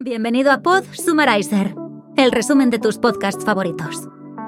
Bienvenido a Pod Summarizer, el resumen de tus podcasts favoritos.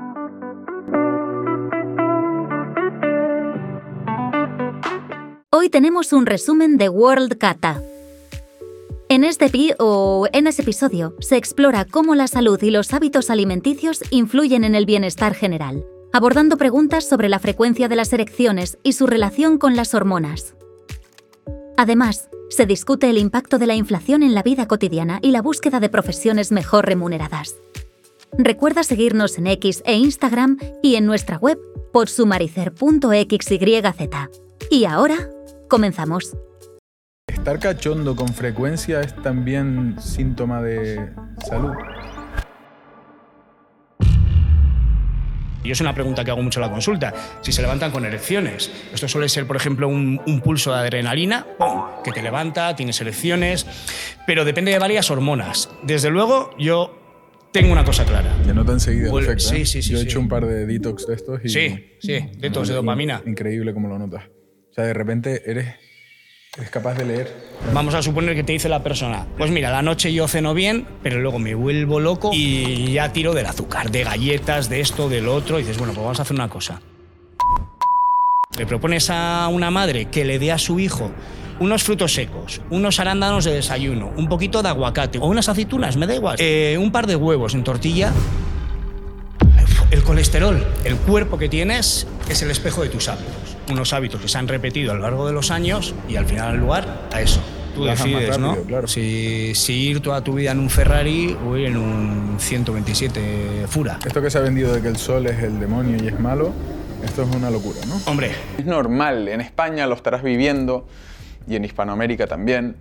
Hoy tenemos un resumen de World Kata. En ese episodio se explora cómo la salud y los hábitos alimenticios influyen en el bienestar general, abordando preguntas sobre la frecuencia de las erecciones y su relación con las hormonas. Además, se discute el impacto de la inflación en la vida cotidiana y la búsqueda de profesiones mejor remuneradas. Recuerda seguirnos en X e Instagram y en nuestra web podsumarizer.xyz. Y ahora, comenzamos. ¿Estar cachondo con frecuencia es también síntoma de salud? Y es una pregunta que hago mucho en la consulta. Si se levantan con erecciones. Esto suele ser, por ejemplo, un pulso de adrenalina, ¡pum!, que te levanta, tienes erecciones, pero depende de varias hormonas. Desde luego, yo tengo una cosa clara. Te nota enseguida el efecto, ¿eh? Sí. Yo he hecho un par de detox de estos y... Sí, detox de dopamina. Increíble cómo lo notas. O sea, de repente eres capaz de leer. Vamos a suponer que te dice la persona, pues mira, la noche yo ceno bien, pero luego me vuelvo loco y ya tiro del azúcar, de galletas, de esto, del otro, y dices, bueno, pues vamos a hacer una cosa. Le propones a una madre que le dé a su hijo unos frutos secos, unos arándanos de desayuno, un poquito de aguacate o unas aceitunas, me da igual, un par de huevos en tortilla. El colesterol, el cuerpo que tienes, es el espejo de tus hábitos. Unos hábitos que se han repetido a lo largo de los años y al final al lugar a eso. Tú decides, rápido, ¿no? Claro. Si ir toda tu vida en un Ferrari o ir en un 127 Fura. Esto que se ha vendido de que el sol es el demonio y es malo, esto es una locura, ¿no? Hombre. Es normal, en España lo estarás viviendo y en Hispanoamérica también.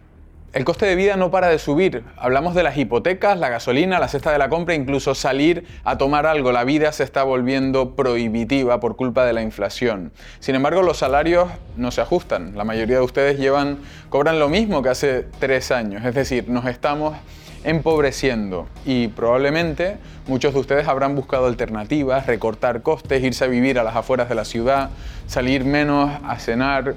El coste de vida no para de subir. Hablamos de las hipotecas, la gasolina, la cesta de la compra, incluso salir a tomar algo. La vida se está volviendo prohibitiva por culpa de la inflación. Sin embargo, los salarios no se ajustan. La mayoría de ustedes cobran lo mismo que hace 3 años. Es decir, nos estamos empobreciendo y probablemente muchos de ustedes habrán buscado alternativas, recortar costes, irse a vivir a las afueras de la ciudad, salir menos a cenar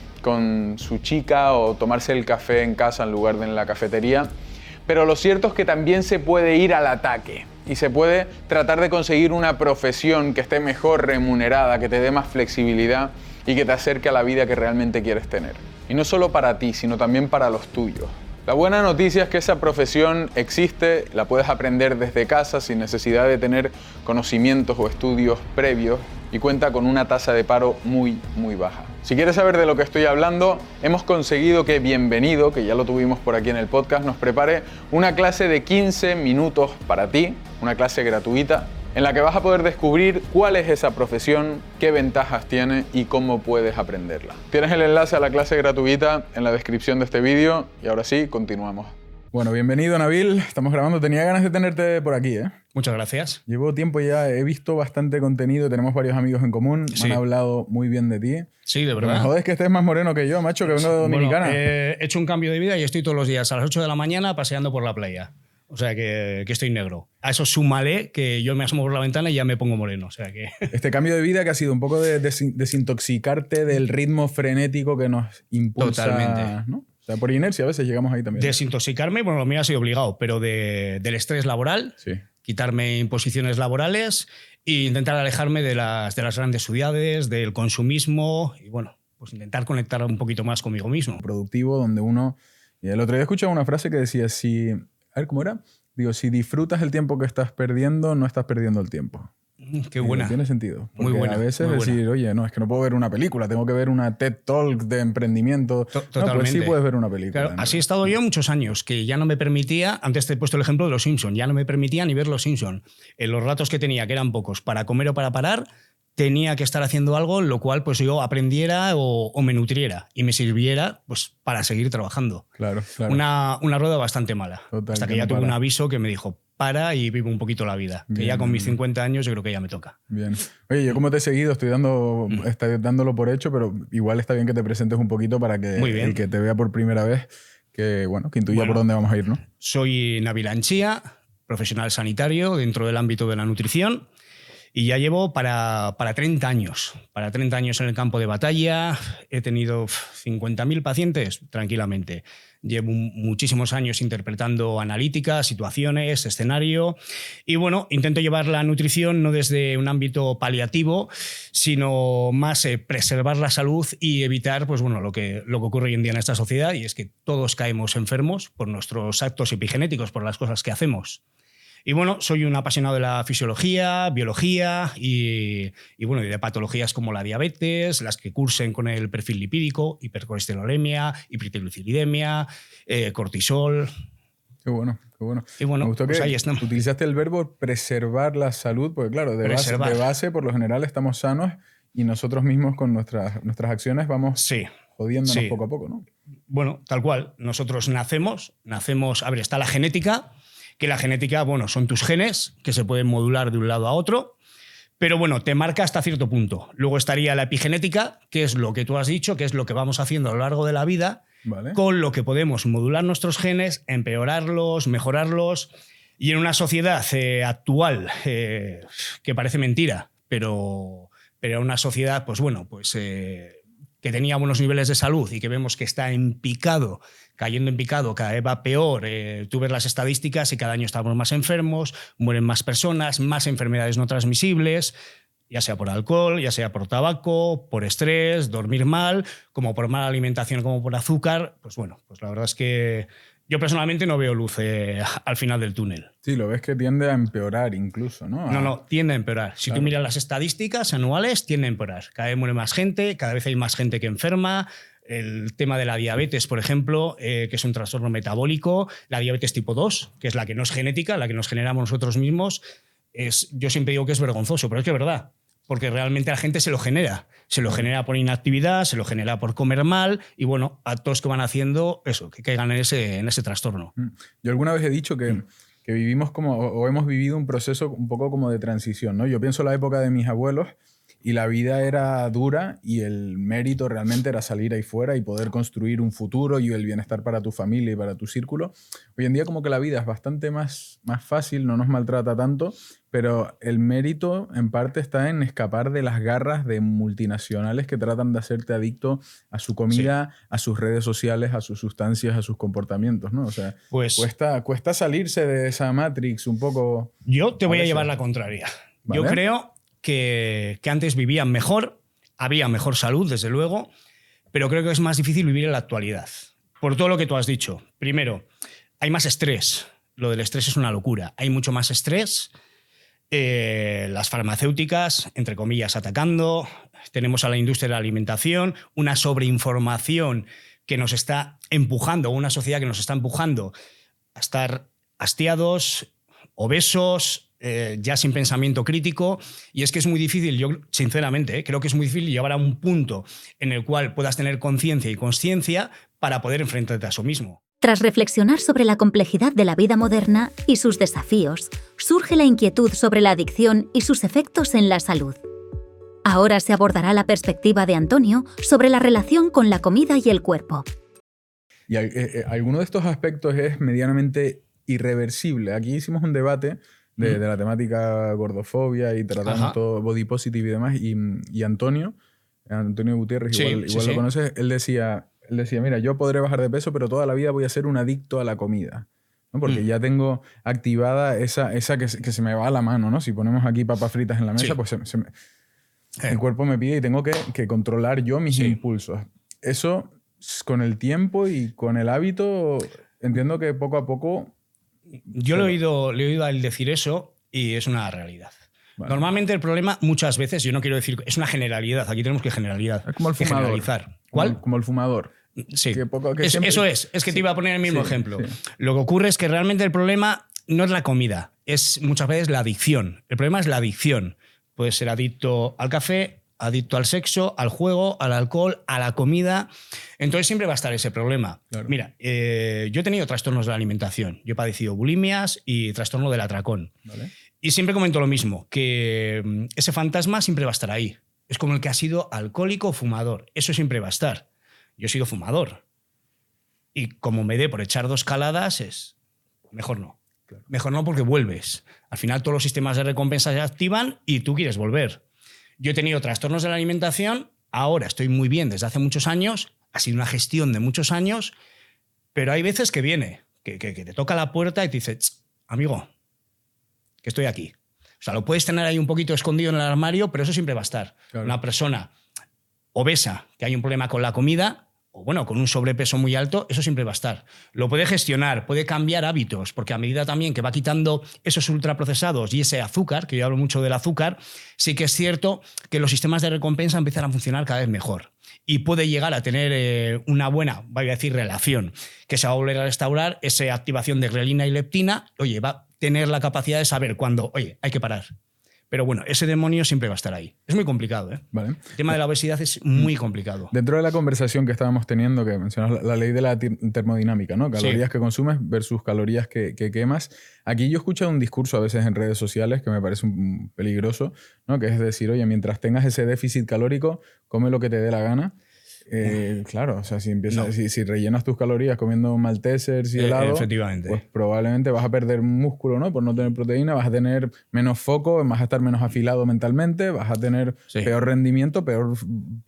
con su chica o tomarse el café en casa en lugar de en la cafetería. Pero lo cierto es que también se puede ir al ataque y se puede tratar de conseguir una profesión que esté mejor remunerada, que te dé más flexibilidad y que te acerque a la vida que realmente quieres tener. Y no solo para ti, sino también para los tuyos. La buena noticia es que esa profesión existe, la puedes aprender desde casa sin necesidad de tener conocimientos o estudios previos y cuenta con una tasa de paro muy baja. Si quieres saber de lo que estoy hablando, hemos conseguido que Bienvenido, que ya lo tuvimos por aquí en el podcast, nos prepare una clase de 15 minutos para ti, una clase gratuita, en la que vas a poder descubrir cuál es esa profesión, qué ventajas tiene y cómo puedes aprenderla. Tienes el enlace a la clase gratuita en la descripción de este vídeo y ahora sí, continuamos. Bueno, bienvenido, Nabil. Estamos grabando. Tenía ganas de tenerte por aquí, ¿eh? Muchas gracias. Llevo tiempo ya, he visto bastante contenido, tenemos varios amigos en común, Sí. Me han hablado muy bien de ti. Sí, de verdad. Me jodes que estés más moreno que yo, macho, que vengo de Dominicana. Bueno, he hecho un cambio de vida y estoy todos los días a las 8 de la mañana paseando por la playa. O sea que estoy negro. A eso súmale que yo me asomo por la ventana y ya me pongo moreno. O sea que... Este cambio de vida que ha sido un poco de desintoxicarte del ritmo frenético que nos impulsa. Totalmente. ¿No? O sea, por inercia a veces llegamos ahí también. Desintoxicarme, bueno, lo mío ha sido obligado, pero del estrés laboral, Sí. quitarme imposiciones laborales e intentar alejarme de las grandes ciudades, del consumismo y bueno, pues intentar conectar un poquito más conmigo mismo. Productivo, donde uno... Y el otro día escuchaba una frase que decía, a ver, ¿cómo era? Digo, si disfrutas el tiempo que estás perdiendo, no estás perdiendo el tiempo. Qué buena. Tiene sentido. Porque Muy buena. A veces muy decir, buena. oye, no, es que no puedo ver una película, tengo que ver una TED Talk de emprendimiento. Totalmente. No, pues sí puedes ver una película. Claro, así he estado yo muchos años, que ya no me permitía, antes te he puesto el ejemplo de Los Simpson, ya no me permitía ni ver Los Simpson. En los ratos que tenía, que eran pocos, para comer o para parar, tenía que estar haciendo algo, lo cual pues yo aprendiera o me nutriera y me sirviera pues para seguir trabajando. Claro. Una rueda bastante mala. Total, hasta que que ya no tuve para. un aviso que me dijo, para y vive un poquito la vida. Que ya con mis 50 años yo creo que ya me toca. Bien. Oye, yo como te he seguido, estoy dándolo por hecho, pero igual está bien que te presentes un poquito para que el que te vea por primera vez, que intuya por dónde vamos a ir, ¿no? Soy Nabil Anchía, profesional sanitario dentro del ámbito de la nutrición. Y ya llevo para 30 años. Para 30 años en el campo de batalla. He tenido 50.000 pacientes tranquilamente. llevo muchísimos años interpretando analítica, situaciones, escenario y bueno, intento llevar la nutrición no desde un ámbito paliativo, sino más preservar la salud y evitar pues, bueno, lo que ocurre hoy en día en esta sociedad, y es que todos caemos enfermos por nuestros actos epigenéticos, por las cosas que hacemos. Y bueno, soy un apasionado de la fisiología, biología y bueno, y de patologías como la diabetes, las que cursen con el perfil lipídico, hipercolesterolemia, hipertrigliceridemia, cortisol. Qué bueno, qué bueno. Y bueno, me gustó pues que ahí estamos. Utilizaste el verbo preservar la salud, porque claro, de base, por lo general estamos sanos y nosotros mismos con nuestras acciones vamos jodiéndonos poco a poco, ¿no? Bueno, tal cual. Nosotros nacemos, a ver, está la genética, que la genética, bueno, son tus genes que se pueden modular de un lado a otro, pero bueno, te marca hasta cierto punto. Luego estaría la epigenética, que es lo que tú has dicho, que es lo que vamos haciendo a lo largo de la vida, vale, con lo que podemos modular nuestros genes, empeorarlos, mejorarlos. Y en una sociedad actual, que parece mentira, pero una sociedad, pues bueno, pues que tenía buenos niveles de salud y que vemos que está cayendo en picado, cada vez va peor. Tú ves las estadísticas y cada año estamos más enfermos, mueren más personas, más enfermedades no transmisibles, ya sea por alcohol, ya sea por tabaco, por estrés, dormir mal, como por mala alimentación, como por azúcar. Pues bueno, pues la verdad es que yo personalmente no veo luz al final del túnel. Sí, lo ves que tiende a empeorar incluso, ¿no? No, tiende a empeorar. Si tú miras las estadísticas anuales, tiende a empeorar. Cada vez muere más gente, cada vez hay más gente que enferma. El tema de la diabetes, por ejemplo, que es un trastorno metabólico, la diabetes tipo 2, que es la que no es genética, la que nos generamos nosotros mismos, yo siempre digo que es vergonzoso, pero es que es verdad. Porque realmente la gente se lo genera. Se lo genera por inactividad, se lo genera por comer mal y, bueno, actos que van haciendo eso, que caigan en ese trastorno. Yo alguna vez he dicho que vivimos o hemos vivido un proceso un poco como de transición, ¿no? Yo pienso en la época de mis abuelos y la vida era dura y el mérito realmente era salir ahí fuera y poder construir un futuro y el bienestar para tu familia y para tu círculo. Hoy en día como que la vida es bastante más fácil, no nos maltrata tanto, pero el mérito en parte está en escapar de las garras de multinacionales que tratan de hacerte adicto a su comida, a sus redes sociales, a sus sustancias, a sus comportamientos, ¿no? O sea, pues, cuesta salirse de esa Matrix un poco. Yo te voy a llevar la contraria. ¿Vale? Yo creo que antes vivían mejor, había mejor salud, desde luego, pero creo que es más difícil vivir en la actualidad. Por todo lo que tú has dicho. Primero, hay más estrés. Lo del estrés es una locura. Hay mucho más estrés. Las farmacéuticas, entre comillas, atacando. Tenemos a la industria de la alimentación, una sobreinformación que nos está empujando, una sociedad que nos está empujando a estar hastiados, obesos, ya sin pensamiento crítico. Y es que es muy difícil, yo sinceramente creo que es muy difícil llegar a un punto en el cual puedas tener conciencia y consciencia para poder enfrentarte a eso mismo. Tras reflexionar sobre la complejidad de la vida moderna y sus desafíos, surge la inquietud sobre la adicción y sus efectos en la salud. Ahora se abordará la perspectiva de Antonio sobre la relación con la comida y el cuerpo. Y alguno de estos aspectos es medianamente irreversible. Aquí hicimos un debate de la temática gordofobia y tratamos todo body positive y demás. Y Antonio Gutiérrez, igual lo conoces, él decía, mira, yo podré bajar de peso, pero toda la vida voy a ser un adicto a la comida, ¿no? Porque ya tengo activada esa que se me va a la mano, ¿no? Si ponemos aquí papas fritas en la mesa, pues el cuerpo me pide y tengo que controlar yo mis impulsos. Eso, con el tiempo y con el hábito, entiendo que poco a poco... Yo le he oído a él decir eso y es una realidad. Vale. Normalmente el problema, muchas veces, yo no quiero decir... Es una generalidad, aquí tenemos que generalizar. Es como el fumador. Generalizar. ¿Cuál? Como el fumador. Sí, siempre... eso es. Es que te iba a poner el mismo ejemplo. Sí. Lo que ocurre es que realmente el problema no es la comida, es muchas veces la adicción. El problema es la adicción. Puedes ser adicto al café, adicto al sexo, al juego, al alcohol, a la comida. Entonces siempre va a estar ese problema. Claro. Mira, yo he tenido trastornos de la alimentación. Yo he padecido bulimias y trastorno del atracón. ¿Vale? Y siempre comento lo mismo, que ese fantasma siempre va a estar ahí. Es como el que ha sido alcohólico o fumador. Eso siempre va a estar. Yo he sido fumador. Y como me dé por echar 2 caladas, es mejor no. Claro. Mejor no, porque vuelves. Al final todos los sistemas de recompensa se activan y tú quieres volver. Yo he tenido trastornos de la alimentación, ahora estoy muy bien desde hace muchos años, ha sido una gestión de muchos años, Pero hay veces que viene, que te toca la puerta y te dice, amigo, que estoy aquí. O sea, lo puedes tener ahí un poquito escondido en el armario, pero eso siempre va a estar. Claro. Una persona obesa, que hay un problema con la comida, o bueno, con un sobrepeso muy alto, eso siempre va a estar. Lo puede gestionar, puede cambiar hábitos, porque a medida también que va quitando esos ultraprocesados y ese azúcar, que yo hablo mucho del azúcar, sí que es cierto que los sistemas de recompensa empiezan a funcionar cada vez mejor. Y puede llegar a tener una buena, voy a decir, relación, que se va a volver a restaurar esa activación de grelina y leptina. Oye, va a tener la capacidad de saber cuándo, oye, hay que parar. Pero bueno, ese demonio siempre va a estar ahí. Es muy complicado, ¿eh? Vale. El tema de la obesidad es muy complicado. Dentro de la conversación que estábamos teniendo, que mencionas la ley de la termodinámica, ¿no? Calorías que consumes versus calorías que quemas. Aquí yo he escuchado un discurso a veces en redes sociales que me parece peligroso, ¿no? Que es decir, oye, mientras tengas ese déficit calórico, come lo que te dé la gana. Claro, o sea, si rellenas tus calorías comiendo maltesers y helado, efectivamente, pues probablemente vas a perder músculo, ¿no? Por no tener proteína, vas a tener menos foco, vas a estar menos afilado mentalmente, vas a tener peor rendimiento, peor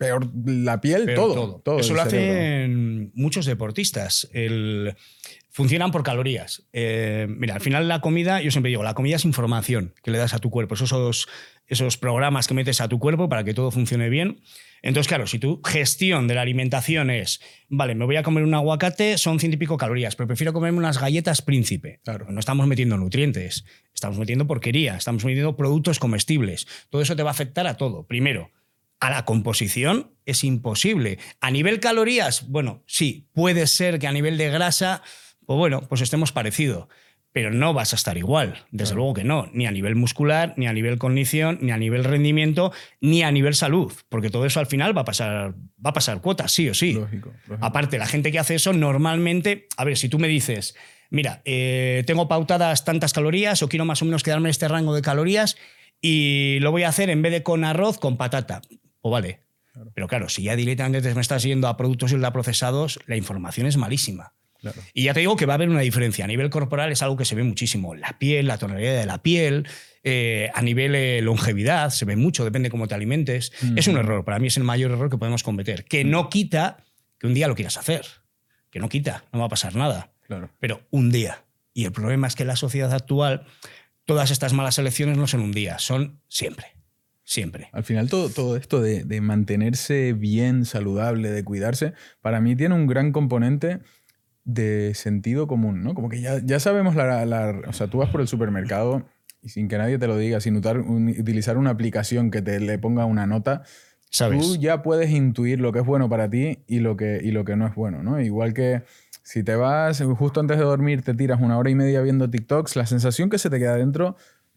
la piel, todo. Eso lo hacen muchos deportistas. Funcionan por calorías. Mira, al final la comida, yo siempre digo, la comida es información que le das a tu cuerpo, esos programas que metes a tu cuerpo para que todo funcione bien. Entonces, claro, si tu gestión de la alimentación es, vale, me voy a comer un aguacate, son 100 y pico calorías, pero prefiero comerme unas galletas Príncipe. Claro. No estamos metiendo nutrientes, estamos metiendo porquería, estamos metiendo productos comestibles. Todo eso te va a afectar a todo. Primero, a la composición es imposible. A nivel calorías, bueno, sí, puede ser que a nivel de grasa, pues bueno, pues estemos parecidos. Pero no vas a estar igual, desde luego que no, ni a nivel muscular, ni a nivel cognición, ni a nivel rendimiento, ni a nivel salud, porque todo eso al final va a pasar cuotas, sí o sí. Lógico. Aparte, la gente que hace eso normalmente, a ver, si tú me dices, mira, tengo pautadas tantas calorías o quiero más o menos quedarme en este rango de calorías y lo voy a hacer en vez de con arroz, con patata, pues vale. Claro. Pero claro, si ya directamente me estás yendo a productos ultraprocesados, la información es malísima. Claro. Y ya te digo que va a haber una diferencia. A nivel corporal es algo que se ve muchísimo. La piel, la tonalidad de la piel, a nivel longevidad, se ve mucho, depende cómo te alimentes. Es un error, para mí es el mayor error que podemos cometer. Que no quita que un día lo quieras hacer. Que no quita, no va a pasar nada. Claro. Pero un día. Y el problema es que en la sociedad actual, todas estas malas elecciones no son un día, son siempre. Siempre. Al final todo esto de mantenerse bien, saludable, de cuidarse, para mí tiene un gran componente de sentido común, ¿no? Como que ya sabemos o sea, tú vas por el supermercado y sin que nadie te lo diga, sin utilizar una aplicación que te le ponga una nota, ¿sabes? Tú ya puedes intuir lo que es bueno para ti y lo que no es bueno, ¿no? Igual que si te vas justo antes de dormir, te tiras 1 hora y media viendo TikToks, la sensación que se te queda dentro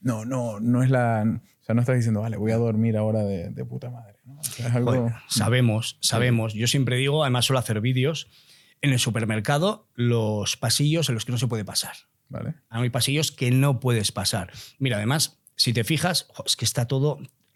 no es la... O sea, no estás diciendo, vale, voy a dormir ahora de puta madre, ¿no? O sea, es algo... Bueno, sabemos. Yo siempre digo, además suelo hacer vídeos, en el supermercado, los pasillos en los que no se puede pasar. Vale. Hay pasillos que no puedes pasar. Mira, además, si te fijas, es que está todo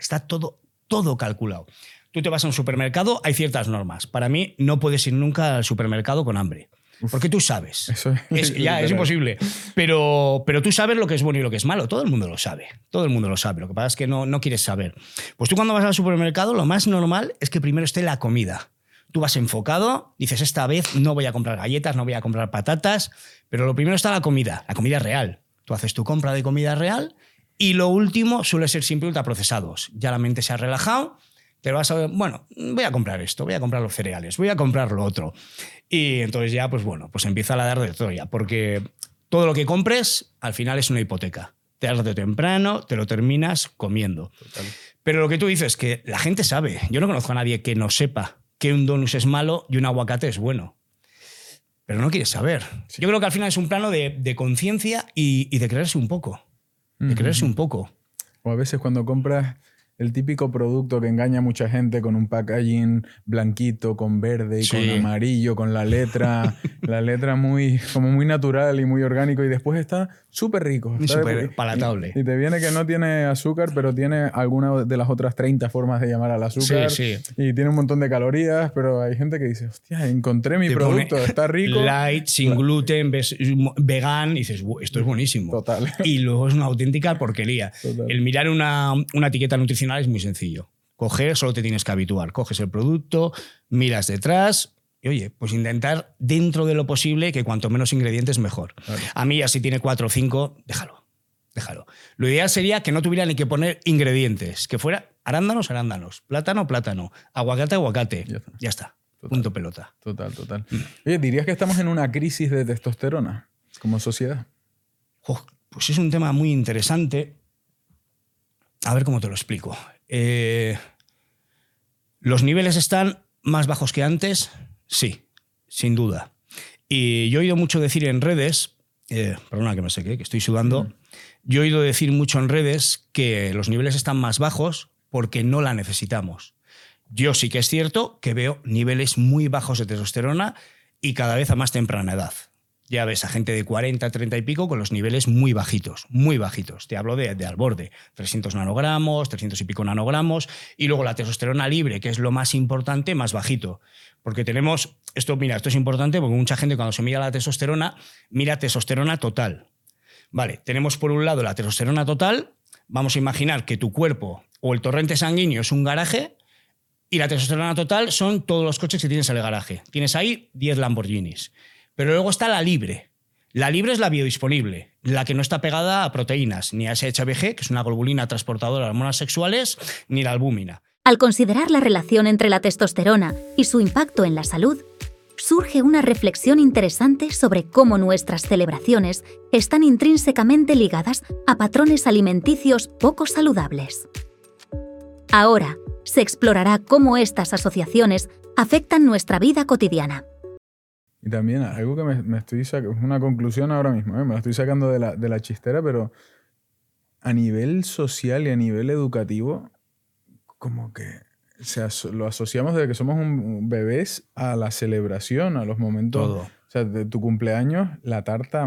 calculado. Tú te vas a un supermercado, hay ciertas normas. Para mí, no puedes ir nunca al supermercado con hambre. Porque tú sabes. Eso es imposible. Pero tú sabes lo que es bueno y lo que es malo. Todo el mundo lo sabe. Todo el mundo lo sabe. Lo que pasa es que no quieres saber. Pues tú cuando vas al supermercado, lo más normal es que primero esté la comida. Tú vas enfocado, dices, esta vez no voy a comprar galletas, no voy a comprar patatas, pero lo primero está la comida real. Tú haces tu compra de comida real y lo último suele ser siempre ultraprocesados. Ya la mente se ha relajado, te vas a... Bueno, voy a comprar esto, voy a comprar los cereales, voy a comprar lo otro. Y entonces ya, pues bueno, pues empieza la dar de Troya, porque todo lo que compres al final es una hipoteca. Tarde o temprano te lo terminas comiendo. Total. Pero lo que tú dices, que la gente sabe. Yo no conozco a nadie que no sepa que un donus es malo y un aguacate es bueno. Pero no quieres saber. Sí. Yo creo que al final es un plano de conciencia y de creerse un poco. De creerse un poco. O a veces cuando compras el típico producto que engaña a mucha gente con un packaging blanquito, con verde y con amarillo, con la letra muy natural y muy orgánico, y después está súper rico. Súper palatable. Y te viene que no tiene azúcar, pero tiene alguna de las otras 30 formas de llamar al azúcar. Sí. Y tiene un montón de calorías, pero hay gente que dice, hostia, encontré mi producto, está rico. Light, sin gluten, vegan, y dices, esto es buenísimo. Total. Y luego es una auténtica porquería. Total. El mirar una etiqueta nutricional es muy sencillo. Solo te tienes que habituar. Coges el producto, miras detrás Y oye, pues intentar dentro de lo posible que cuanto menos ingredientes mejor. Claro. A mí, si tiene 4 o 5, déjalo. Lo ideal sería que no tuviera ni que poner ingredientes, que fuera arándanos, plátano, aguacate. Ya está. Total. Punto pelota. Total. Oye, ¿dirías que estamos en una crisis de testosterona como sociedad? Pues es un tema muy interesante. A ver cómo te lo explico. ¿Los niveles están más bajos que antes? Sí, sin duda. Y yo he oído mucho decir en redes, perdona que me seque, que estoy sudando, yo he oído decir mucho en redes que los niveles están más bajos porque no la necesitamos. Yo sí que es cierto que veo niveles muy bajos de testosterona y cada vez a más temprana edad. Ya ves a gente de 40, 30 y pico con los niveles muy bajitos, muy bajitos. Te hablo de al borde, 300 nanogramos, 300 y pico nanogramos, y luego la testosterona libre, que es lo más importante, más bajito. Porque tenemos, esto es importante porque mucha gente cuando se mira la testosterona, mira testosterona total. Vale, tenemos por un lado la testosterona total, vamos a imaginar que tu cuerpo o el torrente sanguíneo es un garaje y la testosterona total son todos los coches que tienes en el garaje. Tienes ahí 10 Lamborghinis. Pero luego está la libre. La libre es la biodisponible, la que no está pegada a proteínas, ni a SHBG, que es una globulina transportadora de hormonas sexuales, ni la albúmina. Al considerar la relación entre la testosterona y su impacto en la salud, surge una reflexión interesante sobre cómo nuestras celebraciones están intrínsecamente ligadas a patrones alimenticios poco saludables. Ahora, se explorará cómo estas asociaciones afectan nuestra vida cotidiana. Y también algo que me estoy sacando, es una conclusión ahora mismo, me la estoy sacando de la chistera, pero a nivel social y a nivel educativo, como que lo asociamos desde que somos bebés a la celebración, a los momentos. Todo. O sea, de tu cumpleaños, la tarta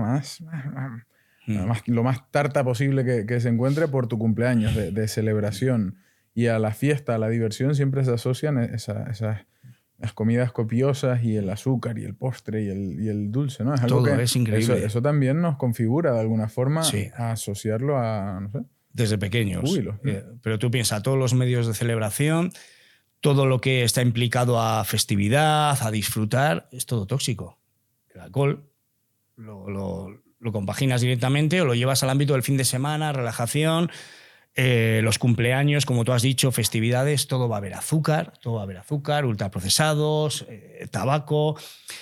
lo más tarta posible que se encuentre por tu cumpleaños, de celebración. Y a la fiesta, a la diversión, siempre se asocian las comidas copiosas y el azúcar y el postre y el dulce, ¿no? Es algo Todo que es increíble. Eso también nos configura de alguna forma Sí. a asociarlo a, no sé, Desde pequeños. júbilo. Pero tú piensas, todos los medios de celebración, todo lo que está implicado a festividad, a disfrutar, es todo tóxico. El alcohol lo compaginas directamente o lo llevas al ámbito del fin de semana, relajación. Los cumpleaños, como tú has dicho, festividades, todo va a haber azúcar, ultraprocesados, tabaco.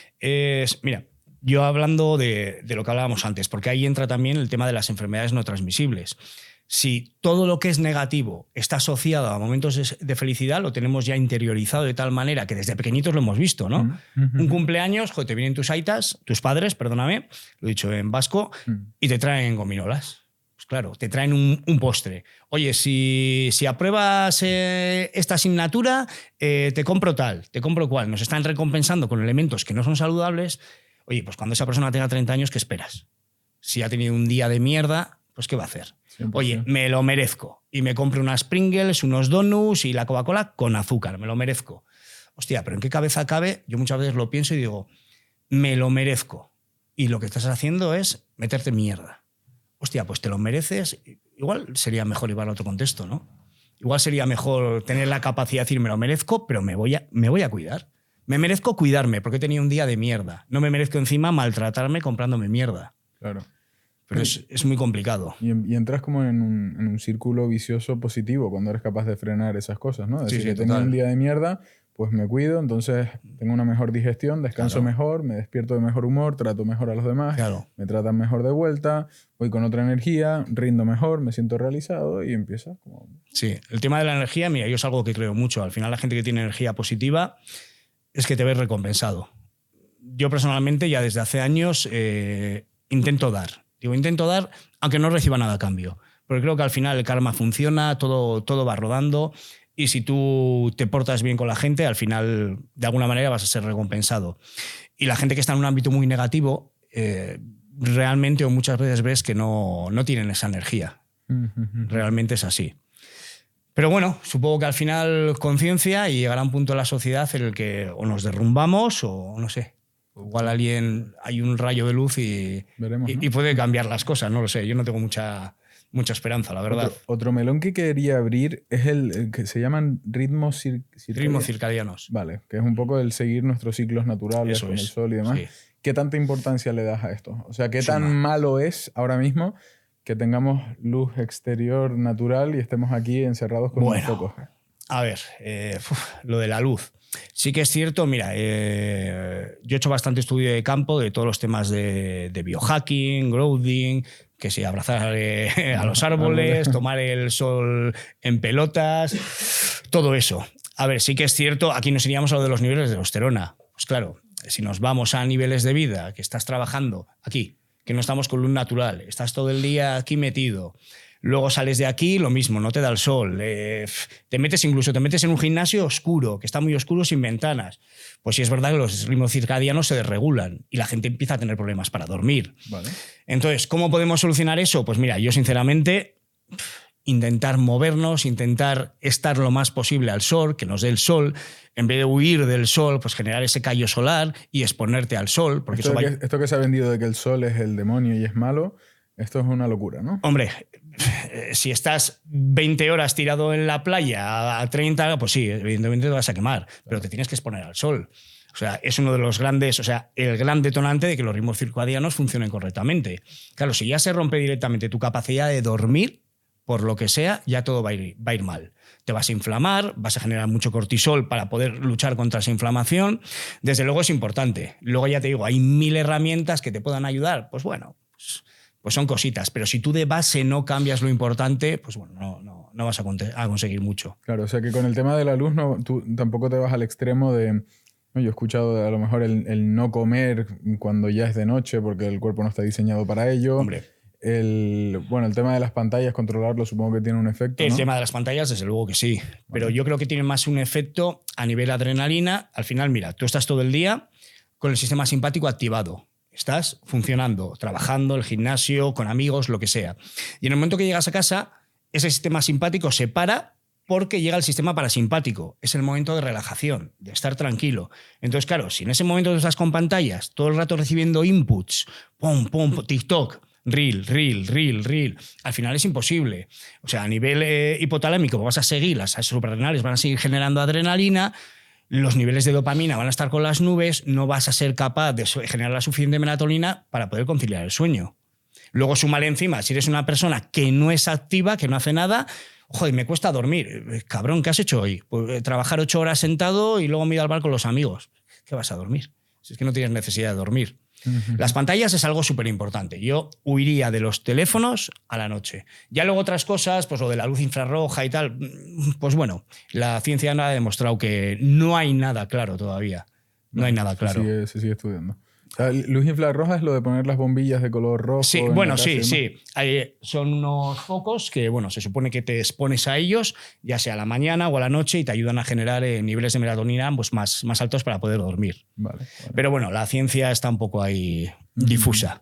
Mira, yo hablando de lo que hablábamos antes, porque ahí entra también el tema de las enfermedades no transmisibles. Si todo lo que es negativo está asociado a momentos de felicidad, lo tenemos ya interiorizado de tal manera que desde pequeñitos lo hemos visto, ¿no? Un cumpleaños, te vienen tus padres, perdóname, lo he dicho en vasco, y te traen gominolas. Pues claro, te traen un postre. Oye, si apruebas esta asignatura, te compro tal, te compro cual. Nos están recompensando con elementos que no son saludables. Oye, pues cuando esa persona tenga 30 años, ¿qué esperas? Si ha tenido un día de mierda, pues ¿qué va a hacer? 100%. Oye, me lo merezco. Y me compro unas Pringles, unos donuts y la Coca-Cola con azúcar. Me lo merezco. Hostia, pero ¿en qué cabeza cabe? Yo muchas veces lo pienso y digo, me lo merezco. Y lo que estás haciendo es meterte mierda. Hostia, pues te lo mereces. Igual sería mejor llevarlo a otro contexto, ¿no? Igual sería mejor tener la capacidad de decir, me lo merezco, pero me voy a cuidar. Me merezco cuidarme porque he tenido un día de mierda. No me merezco encima maltratarme comprándome mierda. Claro. Pero es muy complicado. Y entras como en un círculo vicioso positivo cuando eres capaz de frenar esas cosas, ¿no? Decir, Sí, que tengo total. un día de mierda, pues me cuido, entonces tengo una mejor digestión, descanso Claro. mejor, me despierto de mejor humor, trato mejor a los demás, Claro. me tratan mejor de vuelta, voy con otra energía, rindo mejor, me siento realizado y empieza como... Sí, el tema de la energía, mira, yo es algo que creo mucho. Al final la gente que tiene energía positiva es que te ves recompensado. Yo personalmente ya desde hace años intento dar. Intento dar aunque no reciba nada a cambio. Porque creo que al final el karma funciona, todo va rodando y si tú te portas bien con la gente, al final de alguna manera vas a ser recompensado. Y la gente que está en un ámbito muy negativo, realmente o muchas veces ves que no tienen esa energía. Realmente es así. Pero bueno, supongo que al final conciencia y llegará un punto en la sociedad en el que o nos derrumbamos o no sé. Igual hay un rayo de luz Veremos, ¿no? y puede cambiar las cosas, no lo sé. Yo no tengo mucha mucha esperanza, la verdad. Otro melón que quería abrir es el que se llaman ritmos circadianos. Vale, que es un poco el seguir nuestros ciclos naturales con el sol y demás. Sí. ¿Qué tanta importancia le das a esto? O sea, ¿qué tan malo es ahora mismo que tengamos luz exterior natural y estemos aquí encerrados con unos focos? A ver, lo de la luz. Sí que es cierto, mira, yo he hecho bastante estudio de campo de todos los temas de biohacking, growing, que sí, abrazar a los árboles, tomar el sol en pelotas, todo eso. A ver, sí que es cierto, aquí nos iríamos a lo de los niveles de testosterona. Pues claro, si nos vamos a niveles de vida, que estás trabajando aquí, que no estamos con luz natural, estás todo el día aquí metido, luego sales de aquí, lo mismo, no te da el sol, te metes en un gimnasio oscuro, que está muy oscuro, sin ventanas. Pues sí es verdad que los ritmos circadianos se desregulan y la gente empieza a tener problemas para dormir. Vale. Entonces, ¿cómo podemos solucionar eso? Pues mira, yo sinceramente intentar movernos, intentar estar lo más posible al sol, que nos dé el sol, en vez de huir del sol, pues generar ese callo solar y exponerte al sol. Porque esto que se ha vendido de que el sol es el demonio y es malo, esto es una locura, ¿no? Hombre, si estás 20 horas tirado en la playa a 30, pues sí, evidentemente te vas a quemar, pero te tienes que exponer al sol. O sea, es uno de los grandes, o sea, el gran detonante de que los ritmos circadianos funcionen correctamente. Claro, si ya se rompe directamente tu capacidad de dormir, por lo que sea, ya todo va a ir mal. Te vas a inflamar, vas a generar mucho cortisol para poder luchar contra esa inflamación. Desde luego es importante. Luego ya te digo, hay 1000 herramientas que te puedan ayudar. Pues bueno, pues son cositas. Pero si tú de base no cambias lo importante, pues bueno, no vas a conseguir mucho. Claro, o sea que con el tema de la luz tú tampoco te vas al extremo de... Yo he escuchado a lo mejor el no comer cuando ya es de noche porque el cuerpo no está diseñado para ello. Hombre. El tema de las pantallas, controlarlo, supongo que tiene un efecto, ¿no? El tema de las pantallas, desde luego que sí. Pero yo creo que tiene más un efecto a nivel adrenalina. Al final, mira, tú estás todo el día con el sistema simpático activado. Estás funcionando, trabajando, el gimnasio, con amigos, lo que sea. Y en el momento que llegas a casa, ese sistema simpático se para porque llega el sistema parasimpático. Es el momento de relajación, de estar tranquilo. Entonces, claro, si en ese momento tú estás con pantallas, todo el rato recibiendo inputs, pum, TikTok, Reel. Al final es imposible. O sea, a nivel hipotalámico vas a seguir, las suprarrenales van a seguir generando adrenalina, los niveles de dopamina van a estar con las nubes, no vas a ser capaz de generar la suficiente melatonina para poder conciliar el sueño. Luego súmale encima, si eres una persona que no es activa, que no hace nada, joder, me cuesta dormir. Cabrón, ¿qué has hecho hoy? Pues, trabajar 8 horas sentado y luego me ir al bar con los amigos. ¿Qué vas a dormir? Si es que no tienes necesidad de dormir. Las pantallas es algo súper importante. Yo huiría de los teléfonos a la noche. Ya luego otras cosas, pues lo de la luz infrarroja y tal, pues bueno, la ciencia ha demostrado que no hay nada claro todavía. No hay nada claro. Se sigue estudiando. O sea, luz infrarroja es lo de poner las bombillas de color rojo. Sí, bueno, sí. Son unos focos que, bueno, se supone que te expones a ellos, ya sea a la mañana o a la noche, y te ayudan a generar niveles de melatonina pues, más altos para poder dormir. Vale. Pero bueno, la ciencia está un poco ahí difusa.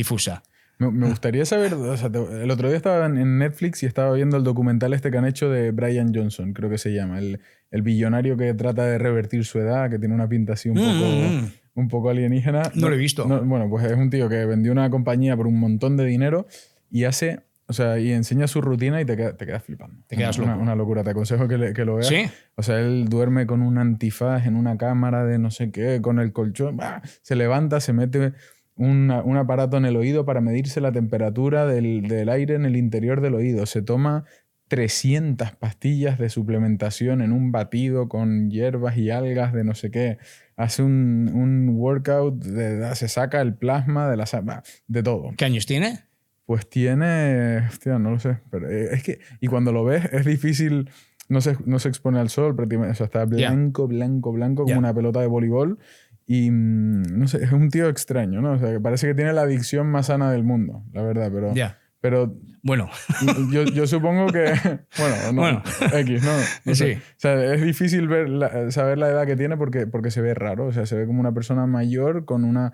Me gustaría saber, o sea, el otro día estaba en Netflix y estaba viendo el documental este que han hecho de Brian Johnson, creo que se llama, el billonario que trata de revertir su edad, que tiene una pinta así un poco alienígena. No lo he visto. Bueno, pues es un tío que vendió una compañía por un montón de dinero y y enseña su rutina y te quedas flipando. Te quedas loco. Una locura. Te aconsejo que lo veas. ¿Sí? O sea, él duerme con un antifaz en una cámara de no sé qué, con el colchón. Se levanta, se mete un aparato en el oído para medirse la temperatura del aire en el interior del oído. Se toma 300 pastillas de suplementación en un batido con hierbas y algas de no sé qué. Hace un workout, se saca el plasma de todo. ¿Qué años tiene? Pues tiene... Hostia, no lo sé. Pero es que... Y cuando lo ves es difícil... No se expone al sol, prácticamente. O sea, está blanco, como una pelota de voleibol. Y no sé, es un tío extraño, ¿no? O sea, que parece que tiene la adicción más sana del mundo, la verdad, pero... Pero bueno, yo supongo que... Bueno, X, ¿no? No sé. Sí. O sea, es difícil saber la edad que tiene porque se ve raro. O sea, se ve como una persona mayor con una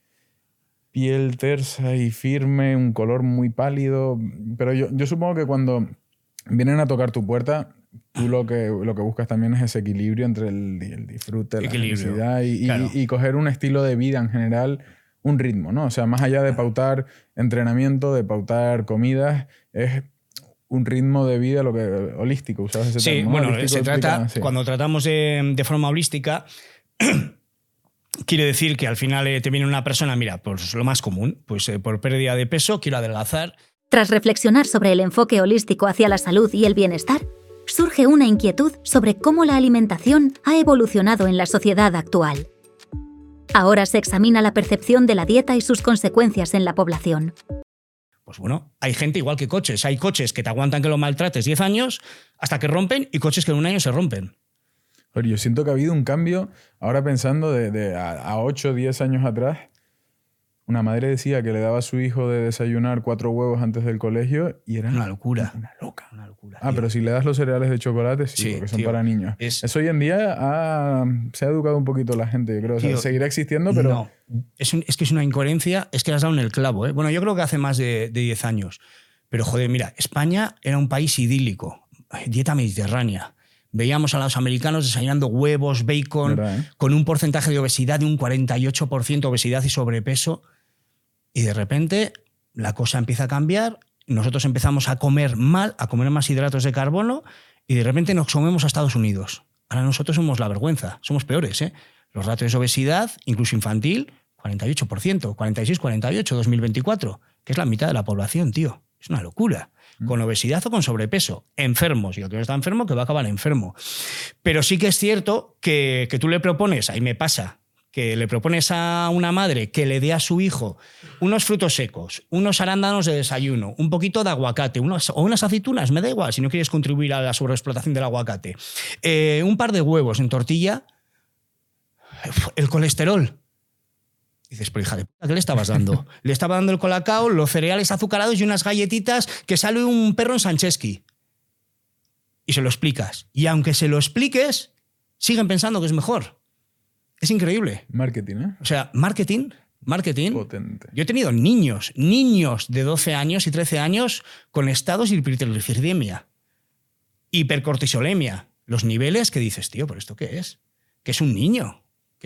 piel tersa y firme, un color muy pálido. Pero yo supongo que cuando vienen a tocar tu puerta, tú lo que buscas también es ese equilibrio entre el disfrute, la felicidad y coger un estilo de vida en general un ritmo, ¿no? O sea, más allá de pautar entrenamiento, de pautar comidas, es un ritmo de vida holístico, ¿usabas ese término? Bueno, Holístico, cuando tratamos de forma holística, quiere decir que al final te viene una persona, mira, pues lo más común, pues por pérdida de peso, quiero adelgazar. Tras reflexionar sobre el enfoque holístico hacia la salud y el bienestar, surge una inquietud sobre cómo la alimentación ha evolucionado en la sociedad actual. Ahora se examina la percepción de la dieta y sus consecuencias en la población. Pues bueno, hay gente igual que coches. Hay coches que te aguantan que lo maltrates 10 años hasta que rompen y coches que en un año se rompen. Pero yo siento que ha habido un cambio, ahora pensando a 8 o 10 años atrás, una madre decía que le daba a su hijo de desayunar 4 huevos antes del colegio y era una locura. Una loca. Una locura. Ah, tío. Pero si le das los cereales de chocolate, sí, porque son para niños. Eso hoy en día se ha educado un poquito la gente, yo creo. Tío, o sea, seguirá existiendo, pero... No, es que es una incoherencia, es que has dado en el clavo. ¿eh? Bueno, yo creo que hace más de 10 años. Pero joder, mira, España era un país idílico, dieta mediterránea. Veíamos a los americanos desayunando huevos, bacon, ¿verdad, con un porcentaje de obesidad de un 48%, obesidad y sobrepeso. Y de repente la cosa empieza a cambiar, nosotros empezamos a comer mal, a comer más hidratos de carbono y de repente nos comemos a Estados Unidos. Ahora nosotros somos la vergüenza, somos peores. Los ratios de obesidad, incluso infantil, 48%, 46, 48, 2024, que es la mitad de la población, tío. Es una locura. Con obesidad o con sobrepeso, enfermos. Y el que no está enfermo, que va a acabar enfermo. Pero sí que es cierto que tú le propones, ahí me pasa, que le propones a una madre que le dé a su hijo unos frutos secos, unos arándanos de desayuno, un poquito de aguacate, o unas aceitunas, me da igual, si no quieres contribuir a la sobreexplotación del aguacate, un par de huevos en tortilla, el colesterol. Dices, pero hija de puta, ¿qué le estabas dando? Le estaba dando el colacao, los cereales azucarados y unas galletitas que sale un perro en Sancheski. Y se lo explicas. Y aunque se lo expliques, siguen pensando que es mejor. Es increíble. Marketing, ¿eh? O sea, marketing. Potente. Yo he tenido niños de 12 años y 13 años con estados de hipertiroidemia, hipercortisolemia. Los niveles que dices, tío, ¿pero esto qué es? Que es un niño.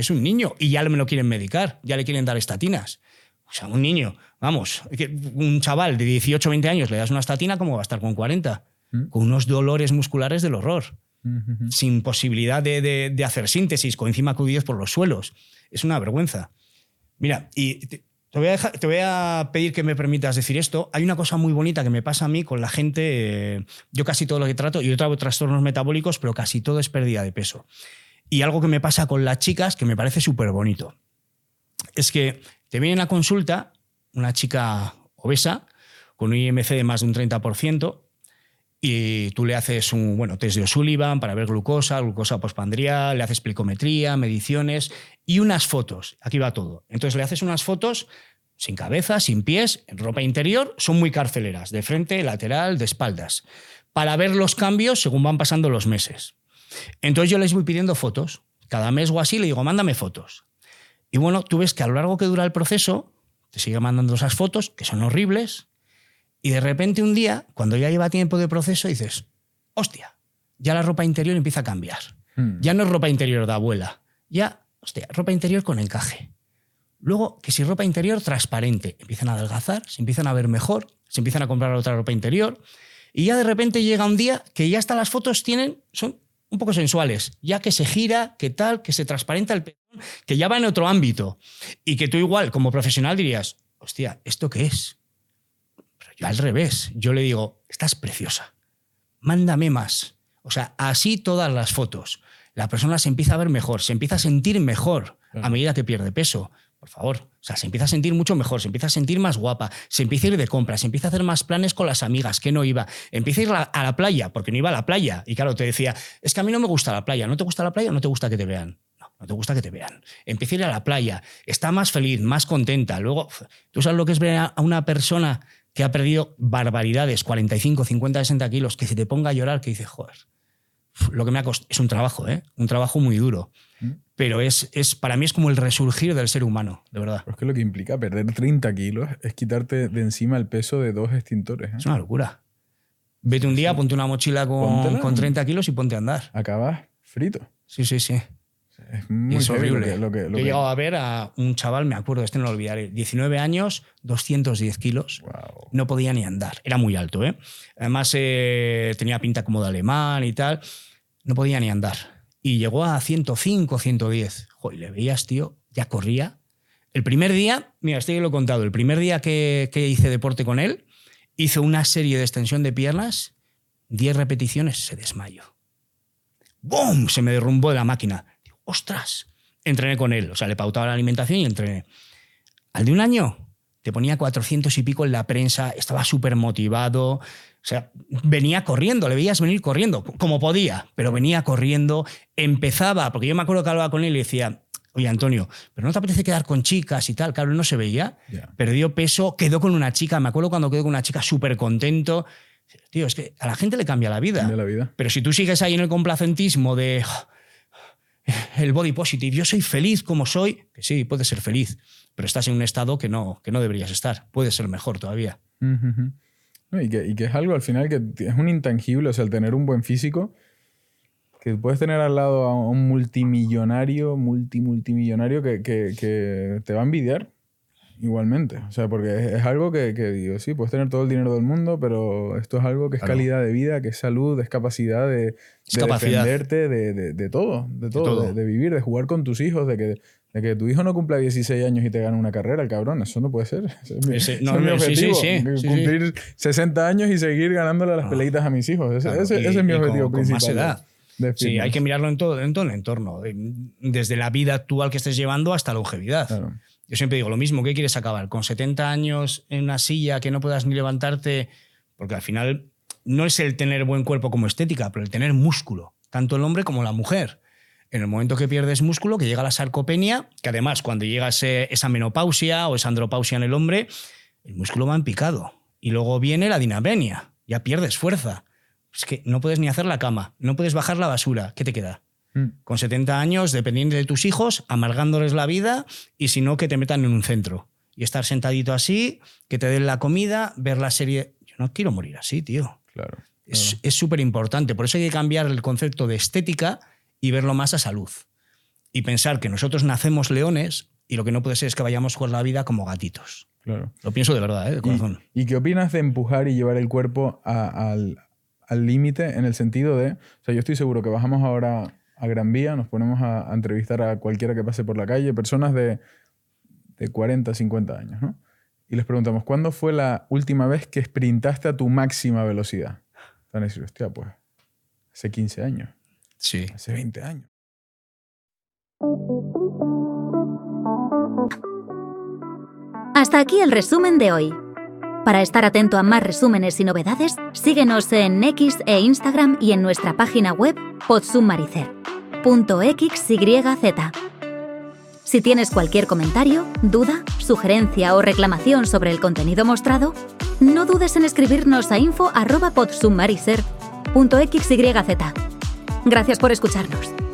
Y ya me lo quieren medicar, ya le quieren dar estatinas. O sea, un niño, vamos, un chaval de 18 o 20 años le das una estatina, ¿cómo va a estar con 40? Con unos dolores musculares del horror. Sin posibilidad de hacer síntesis, con encima acudidos por los suelos. Es una vergüenza. Mira, y te voy a pedir que me permitas decir esto. Hay una cosa muy bonita que me pasa a mí con la gente. Yo casi todo lo que trato, yo trato trastornos metabólicos, pero casi todo es pérdida de peso. Y algo que me pasa con las chicas que me parece súper bonito es que te viene a consulta una chica obesa con un IMC de más de un 30%, y tú le haces un test de O'Sullivan para ver glucosa postprandial, le haces plicometría, mediciones y unas fotos. Aquí va todo. Entonces le haces unas fotos sin cabeza, sin pies, en ropa interior, son muy carceleras, de frente, lateral, de espaldas, para ver los cambios según van pasando los meses. Entonces yo les voy pidiendo fotos. Cada mes o así le digo, mándame fotos. Y bueno, tú ves que a lo largo que dura el proceso, te sigue mandando esas fotos, que son horribles. Y de repente un día, cuando ya lleva tiempo de proceso, dices, hostia, ya la ropa interior empieza a cambiar. Ya no es ropa interior de abuela. Ya, hostia, ropa interior con encaje. Luego, que si ropa interior transparente. Empiezan a adelgazar, se empiezan a ver mejor, se empiezan a comprar otra ropa interior. Y ya de repente llega un día que ya hasta las fotos son un poco sensuales. Ya que se gira, que tal, que se transparenta el pezón, que ya va en otro ámbito. Y que tú igual, como profesional, dirías, hostia, ¿esto qué es? Yo al revés, yo le digo, estás preciosa, mándame más. O sea, así todas las fotos. La persona se empieza a ver mejor, se empieza a sentir mejor a medida que pierde peso. Por favor, o sea, se empieza a sentir mucho mejor, se empieza a sentir más guapa, se empieza a ir de compras, se empieza a hacer más planes con las amigas, que no iba. Empieza a ir a la playa, porque no iba a la playa. Y claro, te decía, es que a mí no me gusta la playa. ¿No te gusta la playa o no te gusta que te vean? No te gusta que te vean. Empieza a ir a la playa, está más feliz, más contenta. Luego, ¿tú sabes lo que es ver a una persona que ha perdido barbaridades, 45, 50, 60 kilos, que se te ponga a llorar, que dice, joder, lo que me ha costado? Es un trabajo, un trabajo muy duro. Pero para mí es como el resurgir del ser humano, de verdad. Pero es que lo que implica perder 30 kilos es quitarte de encima el peso de 2 extintores. Es una locura. Vete un día, ponte una mochila con 30 kilos y ponte a andar. Acabas frito. Sí. Es muy es horrible. Lo que Yo he llegado a ver a un chaval, me acuerdo, no lo olvidaré, 19 años, 210 kilos. Wow. No podía ni andar. Era muy alto, ¿eh? Además, tenía pinta como de alemán y tal. No podía ni andar. Y llegó a 105, 110. Joder, le veías, tío, ya corría. El primer día, mira, esto ya lo he contado, el primer día que hice deporte con él, hizo una serie de extensión de piernas, 10 repeticiones, se desmayó. ¡Bum! Se me derrumbó de la máquina. Digo, ¡ostras! Entrené con él, o sea, le pautaba la alimentación y entrené. Al de un año, te ponía 400 y pico en la prensa, estaba súper motivado, o sea, venía corriendo, le veías venir corriendo, como podía, pero venía corriendo, empezaba, porque yo me acuerdo que hablaba con él y le decía, oye, Antonio, ¿pero no te apetece quedar con chicas y tal? Claro, no se veía, perdió peso, quedó con una chica, me acuerdo cuando quedó con una chica súper contento. Tío, es que a la gente le cambia la vida. Cambia la vida. Pero si tú sigues ahí en el complacentismo de el body positive, yo soy feliz como soy, que sí, puedes ser feliz, pero estás en un estado que no deberías estar. Puedes ser mejor todavía. Uh-huh. Y que es algo al final que es un intangible, o sea, el tener un buen físico, que puedes tener al lado a un multimillonario que te va a envidiar igualmente. O sea, porque es algo que digo, sí, puedes tener todo el dinero del mundo, pero esto es algo que es calidad de vida, que es salud, es capacidad de defenderte de todo, de vivir, de jugar con tus hijos, de que tu hijo no cumpla 16 años y te gane una carrera, el cabrón. Eso no puede ser. Ese es mi objetivo. Cumplir 60 años y seguir ganándole las peleitas a mis hijos. Ese es mi objetivo principal. Con más edad. Sí, hay que mirarlo en todo el entorno. Desde la vida actual que estés llevando hasta la longevidad. Claro. Yo siempre digo lo mismo, ¿qué quieres acabar? ¿Con 70 años en una silla que no puedas ni levantarte? Porque al final no es el tener buen cuerpo como estética, pero el tener músculo, tanto el hombre como la mujer. En el momento que pierdes músculo, que llega la sarcopenia, que además cuando llega esa menopausia o esa andropausia en el hombre, el músculo va en picado. Y luego viene la dinapenia, ya pierdes fuerza. Es que no puedes ni hacer la cama, no puedes bajar la basura. ¿Qué te queda? Con 70 años, dependiendo de tus hijos, amargándoles la vida y si no, que te metan en un centro. Y estar sentadito así, que te den la comida, ver la serie. Yo no quiero morir así, tío. Claro. Es súper importante. Por eso hay que cambiar el concepto de estética y verlo más a salud. Y pensar que nosotros nacemos leones y lo que no puede ser es que vayamos por la vida como gatitos. Claro. Lo pienso de verdad, de corazón. ¿Y qué opinas de empujar y llevar el cuerpo al límite en el sentido de... O sea, yo estoy seguro que bajamos ahora a Gran Vía, nos ponemos a entrevistar a cualquiera que pase por la calle, personas de 40, 50 años, ¿no? Y les preguntamos, ¿cuándo fue la última vez que sprintaste a tu máxima velocidad? Van a decir, hostia, pues, hace 15 años. Sí. Hace 20 años. Hasta aquí el resumen de hoy. Para estar atento a más resúmenes y novedades, síguenos en X e Instagram y en nuestra página web podsubmaricer.xyz. Si tienes cualquier comentario, duda, sugerencia o reclamación sobre el contenido mostrado, no dudes en escribirnos a info@podsubmaricer.xyz. Gracias por escucharnos.